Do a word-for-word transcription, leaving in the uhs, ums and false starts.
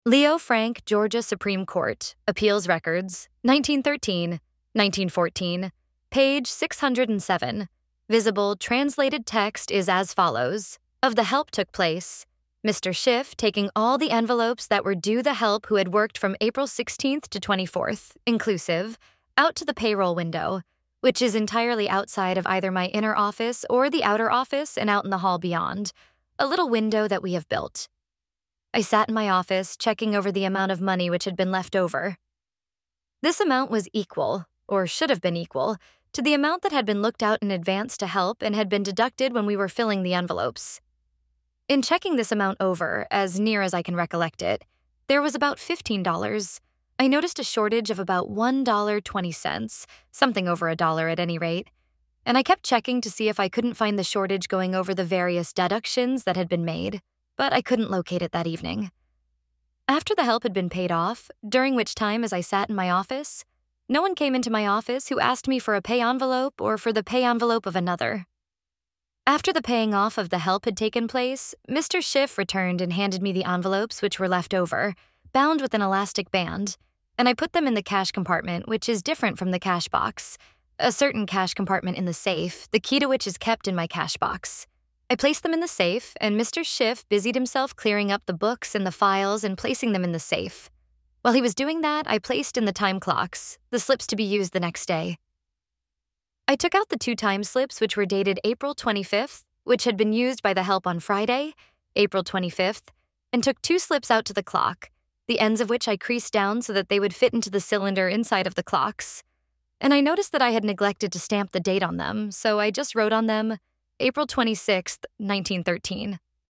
Leo Frank, Georgia Supreme Court, Appeals Records, nineteen thirteen, nineteen fourteen, page six hundred seven. Visible translated text is as follows. Of the help took place, Mister Schiff taking all the envelopes that were due the help who had worked from April sixteenth to twenty-fourth, inclusive, out to the payroll window, which is entirely outside of either my inner office or the outer office and out in the hall beyond, a little window that we have built. I sat in my office, checking over the amount of money which had been left over. This amount was equal, or should have been equal, to the amount that had been looked out in advance to help and had been deducted when we were filling the envelopes. In checking this amount over, as near as I can recollect it, there was about fifteen dollars. I noticed a shortage of about one dollar and twenty cents, something over a dollar at any rate, and I kept checking to see if I couldn't find the shortage going over the various deductions that had been made, but I couldn't locate it that evening. After the help had been paid off, during which time as I sat in my office, no one came into my office who asked me for a pay envelope or for the pay envelope of another. After the paying off of the help had taken place, Mister Schiff returned and handed me the envelopes which were left over, bound with an elastic band, and I put them in the cash compartment, which is different from the cash box, a certain cash compartment in the safe, the key to which is kept in my cash box. I placed them in the safe, and Mister Schiff busied himself clearing up the books and the files and placing them in the safe. While he was doing that, I placed in the time clocks, the slips to be used the next day. I took out the two time slips which were dated April twenty-fifth, which had been used by the help on Friday, April twenty-fifth, and took two slips out to the clock, the ends of which I creased down so that they would fit into the cylinder inside of the clocks. And I noticed that I had neglected to stamp the date on them, so I just wrote on them, April twenty-sixth, nineteen thirteen.